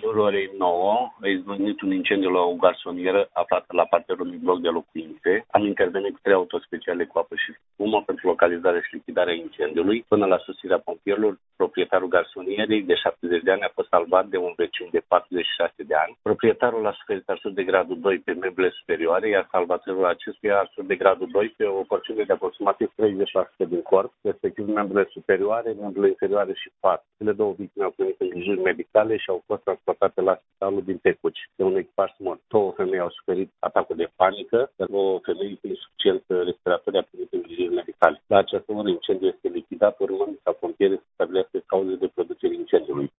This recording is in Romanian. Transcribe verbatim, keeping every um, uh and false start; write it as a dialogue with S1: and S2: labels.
S1: jurul orei nouă a izbucnit un incendiu la o garsonieră aflată la parterul unui bloc de locuințe. Am intervenit cu trei autospeciale cu apă și spumă pentru localizarea și lichidarea incendiului. Până la sosirea pompierilor, proprietarul garsonierei de șaptezeci de ani a fost salvat de un vecin de patruzeci și șase de ani. Proprietarul a suferit arsuri de gradul doi pe meblele superioare, iar salvatorul acestuia a arsuri de gradul doi pe o porțiune de aproximativ treizeci la sută din corp, respectiv membrele superioare, membrele inferioare și pat. Cele două victime au primit îngrijiri medicale și au fost transportate la spitalul din Tecuci de un echipaj smurt. Două femei au suferit atacuri de panică, dar o femeie cu insuficiență respiratorie a primit îngrijiri medicale. La această oră incendiul este lichidat, urmând ca pompierii să stabilească cauze de producere incendiului.